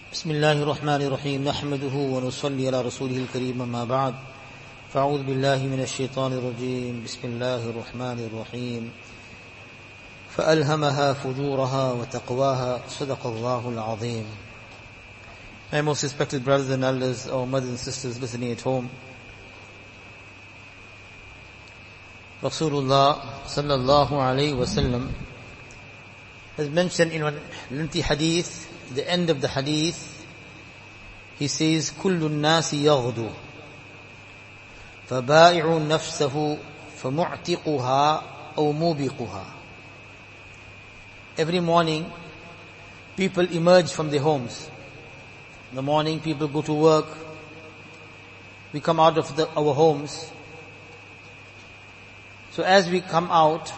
بسم الله الرحمن الرحيم نحمده ونصلي على رسوله الكريم أما بعد فأعوذ بالله من الشيطان الرجيم بسم الله الرحمن الرحيم فألهمها فجورها وتقواها صدق الله العظيم. My most respected brothers and elders, our mothers and sisters listening at home, Rasulullah sallallahu alayhi wa sallam has mentioned in one lengthy hadith, the end of the hadith, he says, كُلُّ النَّاسِ يَغْدُو فَبَائِعُ نَفْسَهُ فَمُعْتِقُهَا أَوْ مُوبِقُهَا. Every morning, people emerge from their homes. In the morning, people go to work. We come out of our homes. So as we come out,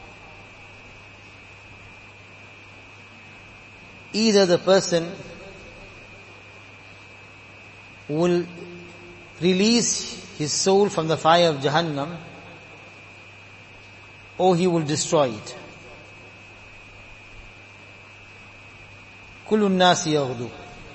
either the person will release his soul from the fire of Jahannam, or he will destroy it. كُلُّ النَّاسِ يَغْدُو.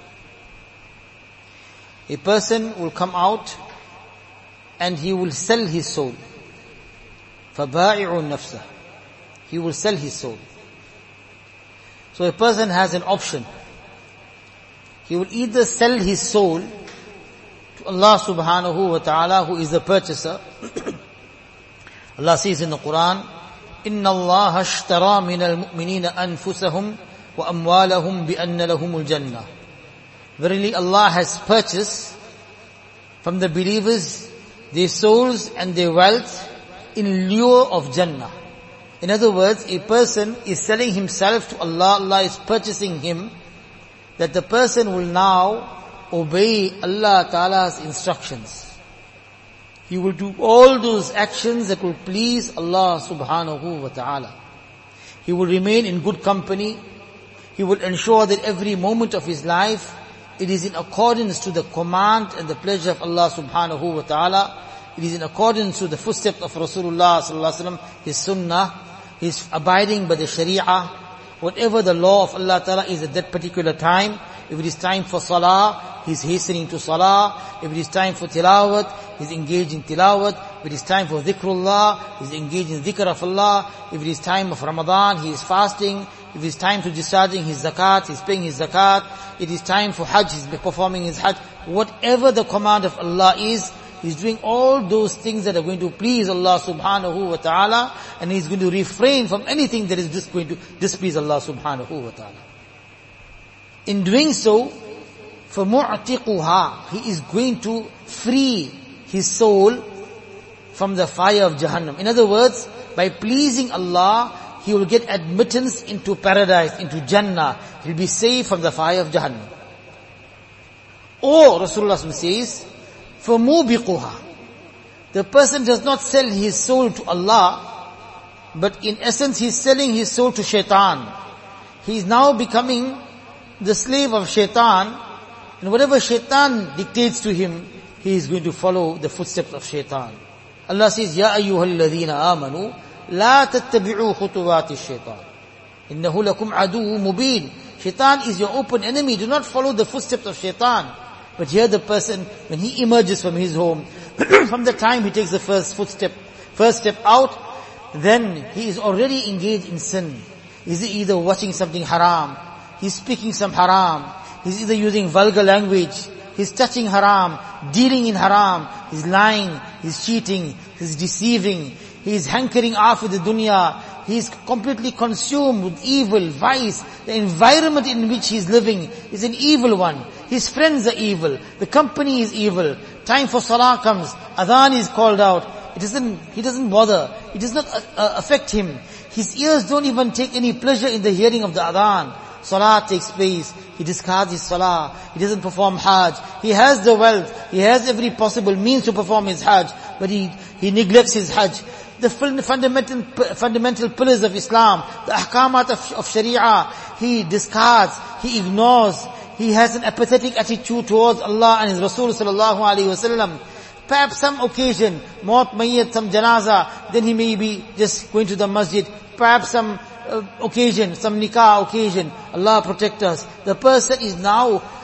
A person will come out and he will sell his soul. فَبَائِعُ نَفْسَهُ. He will sell his soul. So a person has an option. He will either sell his soul to Allah subhanahu wa ta'ala, who is the purchaser. Allah says in the Quran, إِنَّ اللَّهَ اشْتَرَى مِنَ الْمُؤْمِنِينَ أَنفُسَهُمْ وَأَمْوَالَهُمْ بِأَنَّ لَهُمُ الْجَنَّةِ. Verily Allah has purchased from the believers their souls and their wealth in lieu of Jannah. In other words, a person is selling himself to Allah, Allah is purchasing him, that the person will now obey Allah Ta'ala's instructions. He will do all those actions that will please Allah Subhanahu wa Ta'ala. He will remain in good company. He will ensure that every moment of his life, it is in accordance to the command and the pleasure of Allah Subhanahu wa Ta'ala. It is in accordance to the footsteps of Rasulullah Sallallahu Alaihi Wasallam, his sunnah. He's abiding by the sharia. Whatever the law of Allah Ta'ala is at that particular time. If it is time for salah, he's hastening to salah. If it is time for tilawat, he's engaged in tilawat. If it is time for dhikrullah, he's engaged in dhikr of Allah. If it is time of Ramadan, he is fasting. If it is time to discharging his zakat, he's paying his zakat. It is time for hajj, he's performing his hajj. Whatever the command of Allah is, he's doing all those things that are going to please Allah subhanahu wa ta'ala, and he's going to refrain from anything that is just going to displease Allah subhanahu wa ta'ala. In doing so, فَمُعْتِقُهَا, he is going to free his soul from the fire of Jahannam. In other words, by pleasing Allah, he will get admittance into paradise, into Jannah. He will be saved from the fire of Jahannam. Or, Rasulullah says, فَمُوبِقُهَا, the person does not sell his soul to Allah, but in essence he's selling his soul to shaitan. He is now becoming the slave of shaitan, and whatever shaitan dictates to him, he is going to follow the footsteps of shaitan. Allah says, يَا أَيُّهَا الَّذِينَ آمَنُوا لَا تَتَّبِعُوا خُطُوَاتِ الشَّيْطَانِ إِنَّهُ لَكُمْ عَدُوٌّ مُبِينٌ. Shaitan is your open enemy. Do not follow the footsteps of shaitan. But here the person, when he emerges from his home, from the time he takes the first step out, then he is already engaged in sin. He's either watching something haram, he's speaking some haram, he's either using vulgar language, he's touching haram, dealing in haram, he's lying, he's cheating, he's deceiving, he's hankering after the dunya, he's completely consumed with evil, vice. The environment in which he's living is an evil one. His friends are evil. The company is evil. Time for salah comes. Adhan is called out. He doesn't bother. It does not affect him. His ears don't even take any pleasure in the hearing of the adhan. Salah takes place. He discards his salah. He doesn't perform hajj. He has the wealth. He has every possible means to perform his hajj. But he neglects his hajj. The fundamental pillars of Islam, the ahkamat of sharia, he discards, he ignores. He has an apathetic attitude towards Allah and His Rasul sallallahu alaihi wasallam. Perhaps some occasion, maut mayyat, some janaza, then he may be just going to the masjid. Perhaps some occasion, some nikah occasion, Allah protect us. The person is now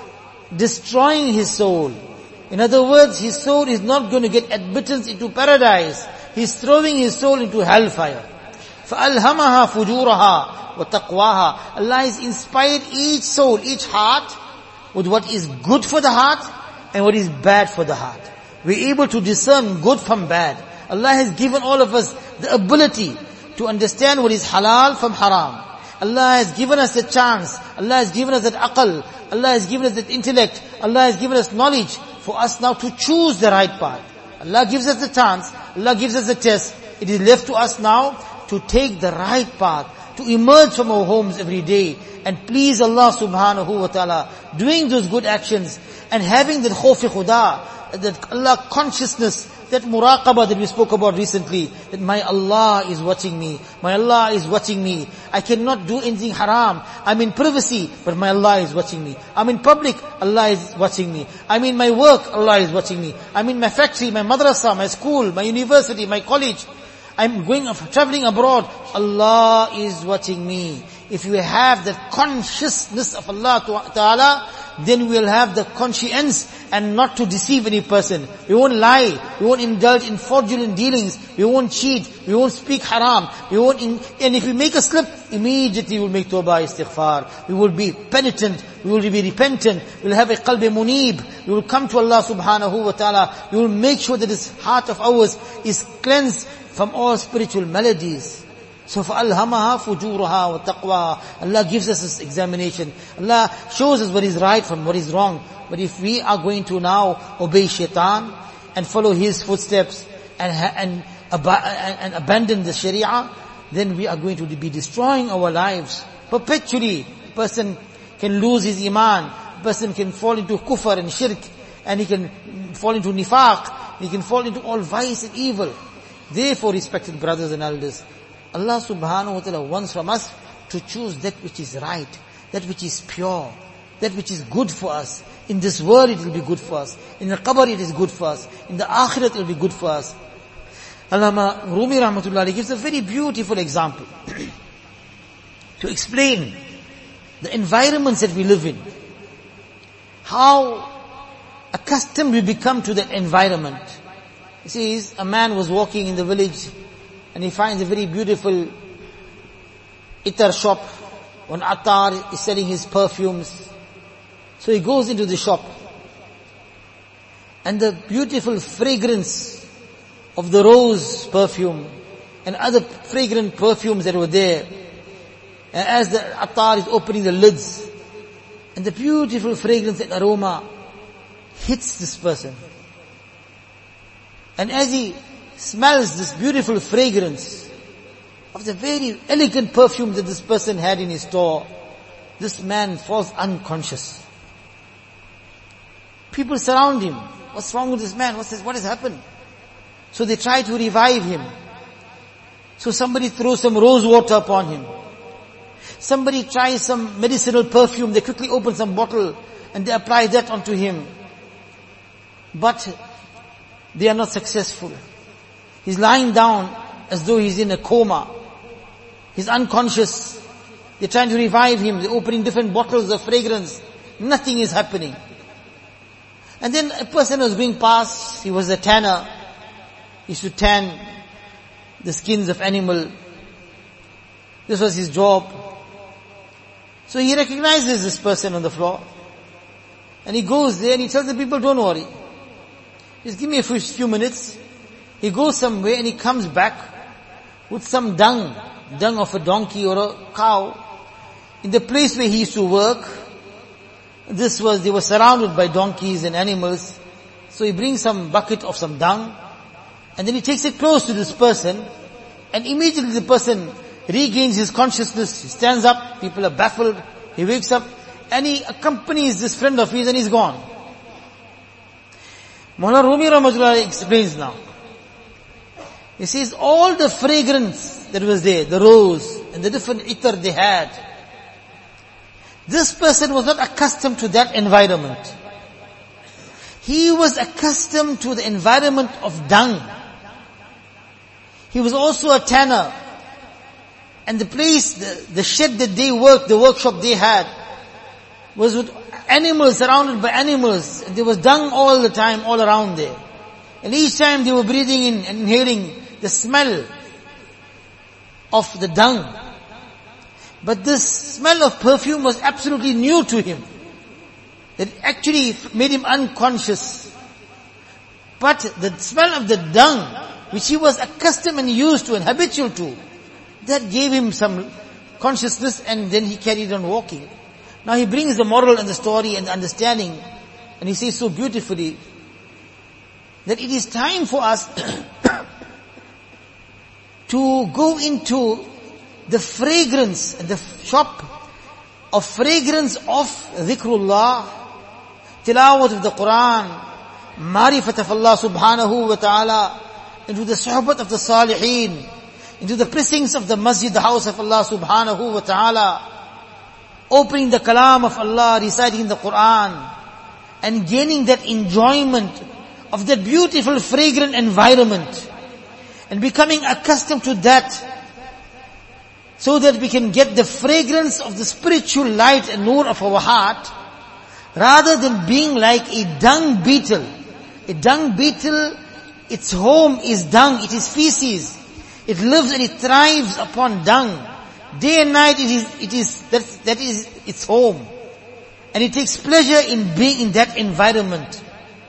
destroying his soul. In other words, his soul is not going to get admittance into paradise. He's throwing his soul into hellfire. فَأَلْهَمَهَا فُجُورَهَا وَتَقْوَاهَا. Allah has inspired each soul, each heart, with what is good for the heart and what is bad for the heart. We're able to discern good from bad. Allah has given all of us the ability to understand what is halal from haram. Allah has given us the chance. Allah has given us that aql. Allah has given us that intellect. Allah has given us knowledge for us now to choose the right path. Allah gives us the chance. Allah gives us the test. It is left to us now to take the right path, to emerge from our homes every day and please Allah subhanahu wa ta'ala, doing those good actions and having that khawf-e khuda, that Allah consciousness, that muraqabah that we spoke about recently, that my Allah is watching me, my Allah is watching me. I cannot do anything haram. I'm in privacy, but my Allah is watching me. I'm in public, Allah is watching me. I'm in my work, Allah is watching me. I'm in my factory, my madrasa, my school, my university, my college. I'm traveling abroad. Allah is watching me. If you have that consciousness of Allah Ta'ala, then we'll have the conscience and not to deceive any person. We won't lie. We won't indulge in fraudulent dealings. We won't cheat. We won't speak haram. And if we make a slip, immediately we'll make tawbah istighfar. We will be penitent. We will be repentant. We'll have a qalb munib. We will come to Allah subhanahu wa ta'ala. We will make sure that this heart of ours is cleansed from all spiritual maladies. So فَأَلْهَمَهَا فُجُورَهَا وَتَقْوَاهَا. Allah gives us this examination. Allah shows us what is right from what is wrong. But if we are going to now obey shaitan and follow his footsteps and abandon the sharia, then we are going to be destroying our lives. Perpetually, person can lose his iman, person can fall into kufr and shirk, and he can fall into nifaq, he can fall into all vice and evil. Therefore, respected brothers and elders, Allah subhanahu wa ta'ala wants from us to choose that which is right, that which is pure, that which is good for us. In this world it will be good for us. In the qabr it is good for us. In the akhirat it will be good for us. Allama Rumi rahmatullah alayhi gives a very beautiful example to explain the environments that we live in. How accustomed we become to that environment. He says, a man was walking in the village and he finds a very beautiful itar shop. One attar is selling his perfumes. So he goes into the shop. And the beautiful fragrance of the rose perfume and other fragrant perfumes that were there. And as the attar is opening the lids, and the beautiful fragrance and aroma hits this person. And as he smells this beautiful fragrance of the very elegant perfume that this person had in his store, this man falls unconscious. People surround him. What's wrong with this man? What has happened? So they try to revive him. So somebody throws some rose water upon him. Somebody tries some medicinal perfume. They quickly open some bottle and they apply that onto him. But they are not successful. He's lying down as though he's in a coma. He's unconscious. They're trying to revive him. They're opening different bottles of fragrance. Nothing is happening. And then a person was going past. He was a tanner. He used to tan the skins of animal. This was his job. So he recognizes this person on the floor. And he goes there and he tells the people, don't worry. Just give me a few minutes. He goes somewhere and he comes back with some dung of a donkey or a cow. In the place where he used to work, they were surrounded by donkeys and animals. So he brings some bucket of some dung, and then he takes it close to this person, and immediately the person regains his consciousness. He stands up, people are baffled, he wakes up, and he accompanies this friend of his and he's gone. Mawlana Rumi Rahmatullah explains now. He says all the fragrance that was there, the rose and the different itar they had, this person was not accustomed to that environment. He was accustomed to the environment of dung. He was also a tanner. And the place, the shed that they worked, the workshop they had, was with animals, surrounded by animals. And there was dung all the time, all around there. And each time they were breathing in and inhaling the smell of the dung. But this smell of perfume was absolutely new to him. It actually made him unconscious. But the smell of the dung, which he was accustomed and used to and habitual to, that gave him some consciousness, and then he carried on walking. Now he brings the moral and the story and the understanding, and he says so beautifully that it is time for us to go into the fragrance and the shop of fragrance of dhikrullah, tilawat of the Quran, marifat of Allah subhanahu wa ta'ala, into the suhbat of the salihin, into the precincts of the masjid, the house of Allah subhanahu wa ta'ala, opening the kalam of Allah, reciting the Quran, and gaining that enjoyment of that beautiful fragrant environment, and becoming accustomed to that, so that we can get the fragrance of the spiritual light and nur of our heart, rather than being like a dung beetle. A dung beetle, its home is dung, it is feces. It lives and it thrives upon dung. Day and night that is its home. And it takes pleasure in being in that environment.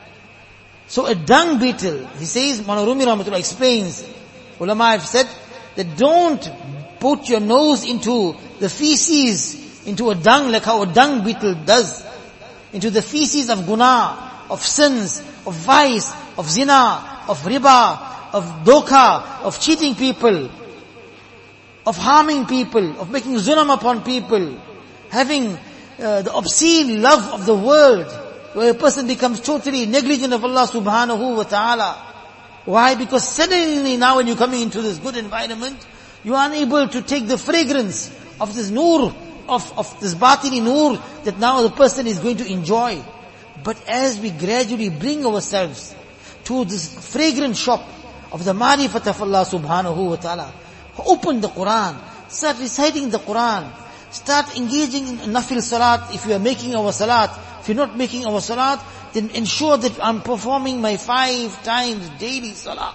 So a dung beetle, he says, Maulana Rumi Rahmatullah explains, ulama have said, that don't put your nose into the feces, into a dung, like how a dung beetle does. Into the feces of guna, of sins, of vice, of zina, of riba, of doka, of cheating people, of harming people, of making zulm upon people, having the obscene love of the world, where a person becomes totally negligent of Allah subhanahu wa ta'ala. Why? Because suddenly now when you're coming into this good environment, you are unable to take the fragrance of this nur, of this batini nur, that now the person is going to enjoy. But as we gradually bring ourselves to this fragrant shop of the marifat of Allah subhanahu wa ta'ala, open the Quran, start reciting the Quran, start engaging in nafil salat. If you are making our salat, if you're not making our salat, then ensure that I'm performing my 5 times daily salah.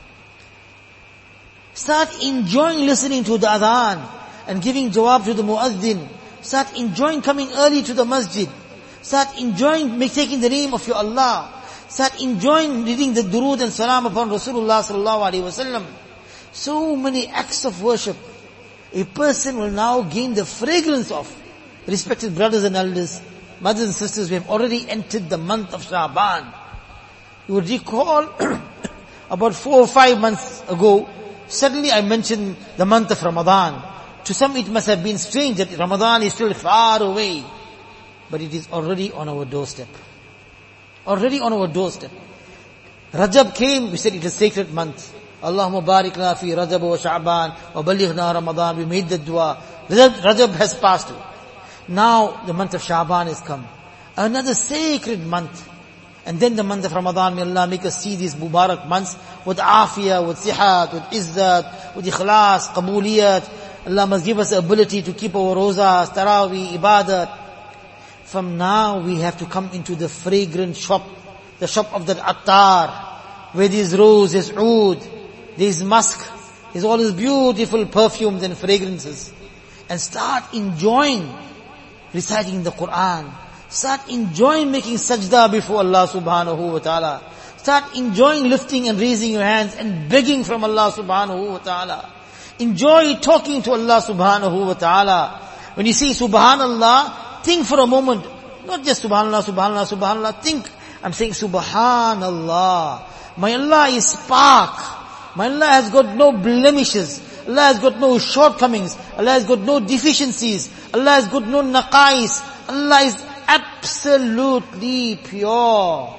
Start enjoying listening to the adhan and giving jawab to the muazzin. Start enjoying coming early to the masjid. Start enjoying taking the name of your Allah. Start enjoying reading the durood and salam upon Rasulullah sallallahu alaihi wasallam. So many acts of worship. A person will now gain the fragrance of. Respected brothers and elders, mothers and sisters, we have already entered the month of Sha'ban. You would recall about 4 or 5 months ago, suddenly I mentioned the month of Ramadan. To some it must have been strange that Ramadan is still far away. But it is already on our doorstep. Already on our doorstep. Rajab came, we said it is a sacred month. Allahumma barik lana fi Rajab wa Sha'ban wa balighna Ramadan. We made the dua. Rajab has passed. Now the month of Sha'ban has come. Another sacred month. And then the month of Ramadan, may Allah make us see these Mubarak months with afiyah, with sihat, with izzat, with ikhlas, qabuliyat. Allah must give us the ability to keep our rozas, tarawih, ibadat. From now we have to come into the fragrant shop, the shop of the attar, where there's rose, there's oud, there's musk, there's all these beautiful perfumes and fragrances. And start enjoying reciting the Quran. Start enjoying making sajda before Allah subhanahu wa ta'ala. Start enjoying lifting and raising your hands and begging from Allah subhanahu wa ta'ala. Enjoy talking to Allah subhanahu wa ta'ala. When you say subhanallah, think for a moment. Not just subhanallah, subhanallah, subhanallah. Think, I'm saying subhanallah. My Allah is spark. My Allah has got no blemishes. Allah has got no shortcomings. Allah has got no deficiencies. Allah has got no naqais. Allah is absolutely pure.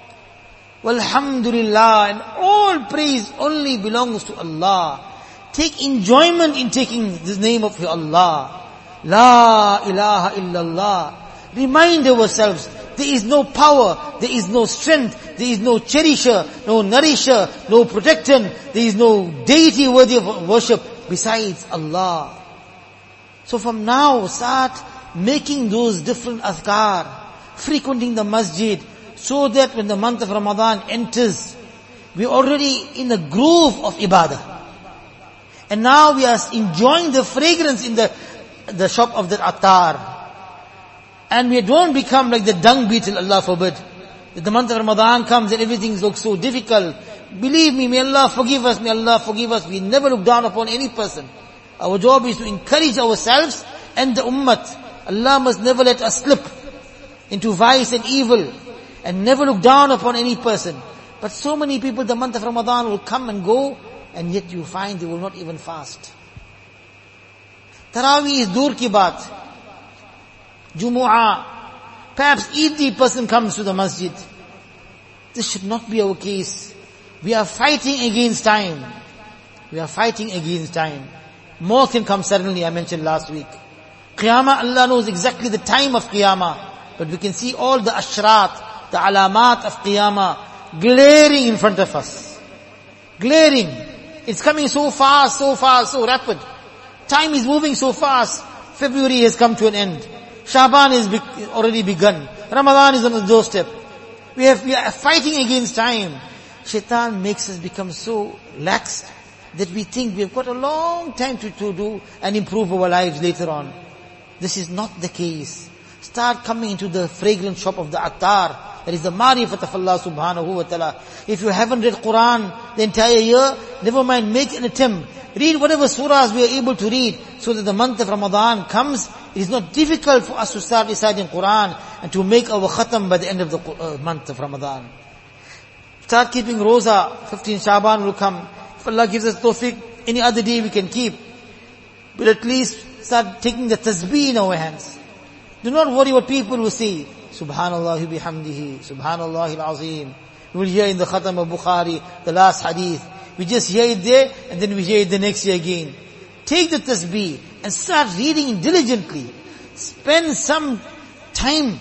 Walhamdulillah. And all praise only belongs to Allah. Take enjoyment in taking the name of your Allah. La ilaha illallah. Remind ourselves, there is no power, there is no strength, there is no cherisher, no nourisher, no protector, there is no deity worthy of worship besides Allah. So from now, start making those different azkar. frequenting the masjid, so that when the month of Ramadan enters, we're already in the groove of ibadah. And now we are enjoying the fragrance in the shop of the attar. And we don't become like the dung beetle, Allah forbid. That the month of Ramadan comes and everything looks so difficult. Believe me, may Allah forgive us, may Allah forgive us. We never look down upon any person. Our job is to encourage ourselves and the ummah. Allah must never let us slip into vice and evil, and never look down upon any person. But so many people, the month of Ramadan will come and go, and yet you find they will not even fast. Taraweeh is dur ki baat. Jumu'ah. Perhaps Eid the person comes to the masjid. This should not be our case. We are fighting against time. We are fighting against time. More can come suddenly, I mentioned last week. Qiyamah, Allah knows exactly the time of Qiyamah. But we can see all the ashrat, the alamat of Qiyamah glaring in front of us. Glaring. It's coming so fast, so rapid. Time is moving so fast. February has come to an end. Shaban is already begun. Ramadan is on the doorstep. We are fighting against time. Shaitan makes us become so lax that we think we have got a long time to do and improve our lives later on. This is not the case. Start coming into the fragrant shop of the attar. That is the marifat of Allah subhanahu wa ta'ala. If you haven't read Quran the entire year, never mind, make an attempt. Read whatever surahs we are able to read, so that the month of Ramadan comes. It is not difficult for us to start reciting Quran and to make our khatam by the end of the month of Ramadan. Start keeping Roza. 15 Shaban will come. If Allah gives us tawfiq, any other day we can keep. But at least start taking the tasbih in our hands. Do not worry what people will say. Subhanallah bihamdihi, Subhanallah al-azim. We will hear in the Khatam of Bukhari, the last hadith. We just hear it there, and then we hear it the next year again. Take the tasbih and start reading it diligently. Spend some time.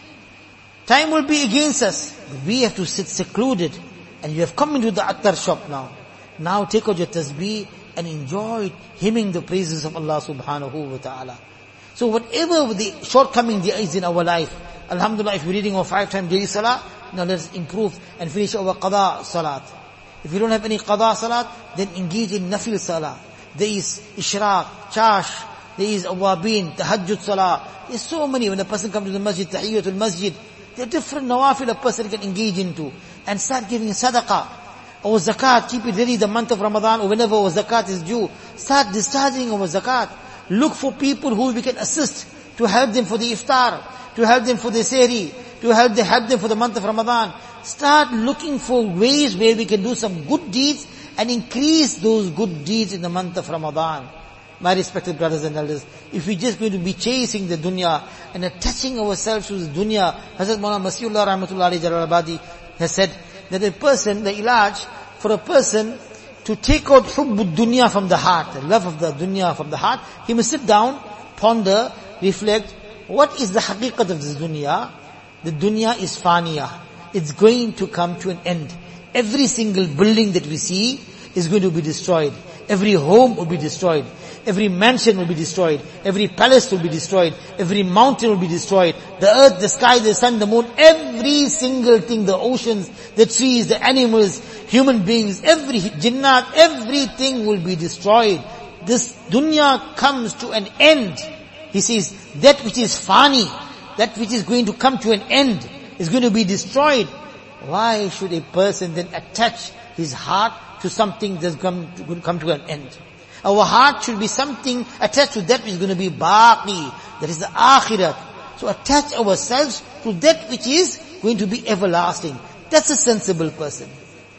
Time will be against us. We have to sit secluded. And you have come into the attar shop now. Now take out your tasbih and enjoy hymning the praises of Allah subhanahu wa ta'ala. So whatever the shortcoming there is in our life, alhamdulillah, if we're reading our 5-time daily salah, now let's improve and finish our qada salat. If you don't have any qada salat, then engage in nafil salah. There is ishraq, chash, there is awabin, tahajjud salah. There's so many. When a person comes to the masjid, tahiyyatul masjid, there are different nawafil a person can engage into. And start giving sadaqah. Our zakat, keep it ready the month of Ramadan, or whenever our zakat is due. Start discharging our zakat. Look for people who we can assist to help them for the iftar, to help them for the sehri, to help them for the month of Ramadan. Start looking for ways where we can do some good deeds and increase those good deeds in the month of Ramadan. My respected brothers and elders, if we're just going to be chasing the dunya and attaching ourselves to the dunya, Hazrat Maulana Masihullah Rahmatullah Alayhi Jalalabadi has said that a person, the ilaj, for a person to take out hubbud dunya from the heart, the love of the dunya from the heart, he must sit down, ponder, reflect, what is the haqiqat of this dunya? The dunya is faniya. It's going to come to an end. Every single building that we see is going to be destroyed. Every home will be destroyed. Every mansion will be destroyed. Every palace will be destroyed. Every mountain will be destroyed. The earth, the sky, the sun, the moon, every single thing, the oceans, the trees, the animals, human beings, every jinnat, everything will be destroyed. This dunya comes to an end. He says, that which is fani, that which is going to come to an end, is going to be destroyed. Why should a person then attach his heart to something that's going to come to an end? Our heart should be something attached to that which is going to be baqi, that is the akhirat. So attach ourselves to that which is going to be everlasting. That's a sensible person.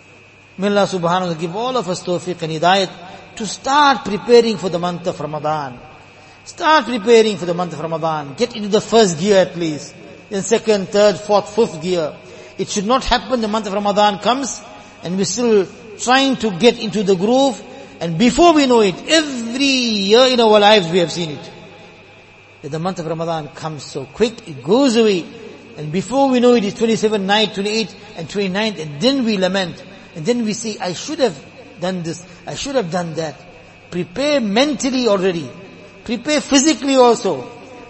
May Allah subhanahu wa ta'ala give all of us tawfiq and hidayat to start preparing for the month of Ramadan. Start preparing for the month of Ramadan. Get into the first gear at least. Then second, third, fourth, fifth gear. It should not happen the month of Ramadan comes and we're still trying to get into the groove. And before we know it, every year in our lives we have seen it. That the month of Ramadan comes so quick, it goes away. And before we know it, it's 27th night, 28th and 29th, and then we lament. And then we say, I should have done this, I should have done that. Prepare mentally already. Prepare physically also.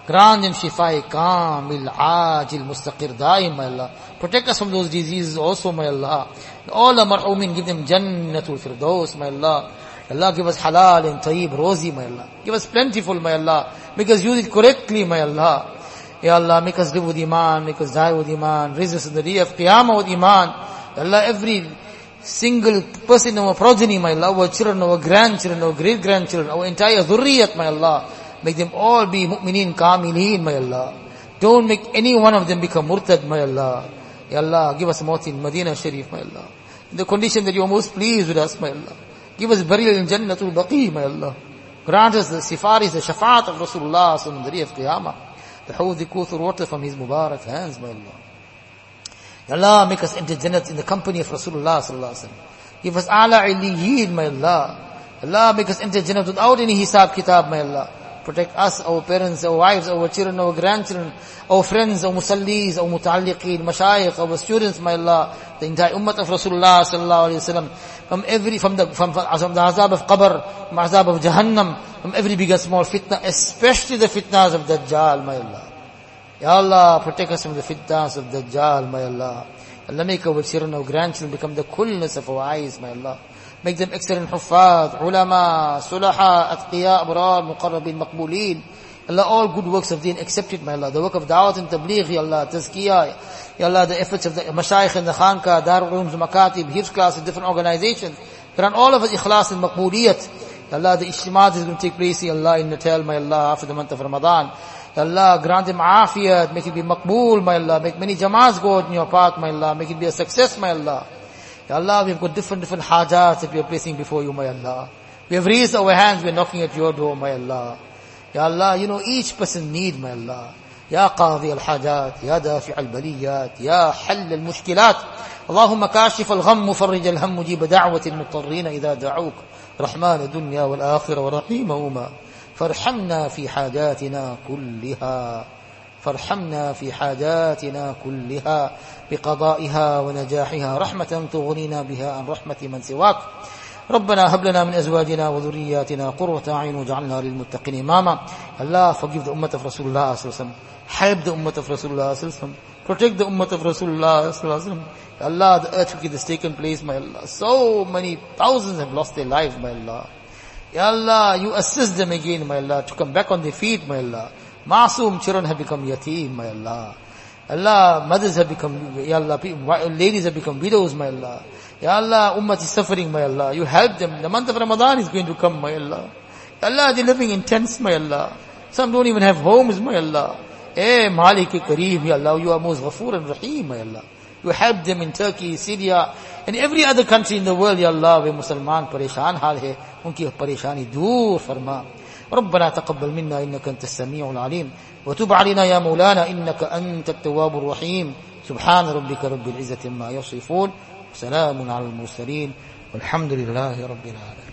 Grant them shifa kamil, ajil, mustaqir, daim, my Allah. Protect us from those diseases also, my Allah. All the marhumin, give them jannatul firdaus, my Allah. Allah, give us halal and tayyib, rosy, my Allah. Give us plentiful, my Allah. Make us use it correctly, my Allah. Ya Allah, make us live with iman, make us die with iman, raise us in the day of qiyamah with iman. Ya Allah, every single person in our progeny, my Allah, our children, our grandchildren, our great-grandchildren, our entire dhurriyat, my Allah, make them all be mu'mineen kamilin, my Allah. Don't make any one of them become murtad, my Allah. Ya Allah, give us maut in Medina Sharif, my Allah. In the condition that you are most pleased with us, my Allah. Give us burial in Jannatul Baqi, my Allah. Grant us the sifaris, the shafaat of Rasulullah on the day of Qiyamah. The Hawd Kuthur water from his Mubarak hands, my Allah. Ya Allah, make us enter Jannat in the company of Rasulullah sallallahu alaihi wasallam. Give us A'la Illiyin, my Allah. Allah, make us enter Jannat without any hisab kitab, my Allah. Protect us, our parents, our wives, our children, our grandchildren, our friends, our musallis, our muta'alliqeen, mashayikh, our students, my Allah, the entire ummah of Rasulullah sallallahu alaihi wasallam, from the azab of qabr, from azab of Jahannam, from every big and small fitna, especially the fitnas of Dajjal, my Allah. Ya Allah, protect us from the fitnas of Dajjal, my Allah. Allah, make our children, our grandchildren become the coolness of our eyes, my Allah. Make them excellent huffaz, ulama, sulaha, atqiya, abrar, muqarrabin, maqbooleen. Allah, all good works of deen accepted, my Allah. The work of da'wat and tabligh, Ya Allah, tazkiyah, Ya Allah, the efforts of the mashayikh and the khanka, darul ulums, makatib, hifz classes, different organizations. Grant all of us ikhlas and maqbooliyat. Ya Allah, the ijtimaat is going to take place, Ya Allah, in Natal, my Allah, after the month of Ramadan. Ya Allah, grant them afiyat, make it be maqbool, my Allah. Make many jamaats go out in your path, my Allah. Make it be a success, my Allah. Ya Allah, we've got different hajats that we are placing before you, my Allah. We have raised our hands, we are knocking at your door, my Allah. Ya Allah, you know each person need, my Allah. Ya qadi al-hajat, ya dafi' al-baliyat, ya hall al-mushkilat. Allahumma kashif al-gham, mufarrij al-ham, mujib da'wati al-muttarrin idha da'uk. Rahman ad-dunya wal-akhirah wa rahimahuma. Farhamna fi hajatina kulliha. فارحمنا في حاجاتنا كلها بقضائها ونجاحها رحمة تغنينا بها عن رحمة من سواك ربنا هب لنا من أزواجنا وذرياتنا قرة أعين واجعلنا للمتقين إماما. Allah, forgive the ummah of Rasulullah sallallahu alaihi wasallam. Help the ummah of Rasulullah sallallahu alaihi wasallam. Protect the ummah of Rasulullah sallallahu alaihi wasallam. Allah, the earthquake has taken place, my Allah. So many thousands have lost their lives, my Allah. Ya Allah, you assist them again, my Allah, to come back on their feet, my Allah. Masoom children have become yateem, my Allah. Allah, mothers have become, Ya Allah, ladies have become widows, my Allah. Ya Allah, ummah is suffering, my Allah. You help them. The month of Ramadan is going to come, my Allah. Allah, they're living in tents, my Allah. Some don't even have homes, my Allah. Eh, Malik Kareem, Ya Allah, you are most Ghafoor and Rahim, my Allah. You help them in Turkey, Syria, and every other country in the world, Ya Allah, where Musliman pareshan hal hai, unki pareshani dur farma. ربنا تقبل منا إنك أنت السميع العليم وتب علينا يا مولانا إنك أنت التواب الرحيم سبحان ربك رب العزة عما يصفون وسلام على المرسلين والحمد لله رب العالمين.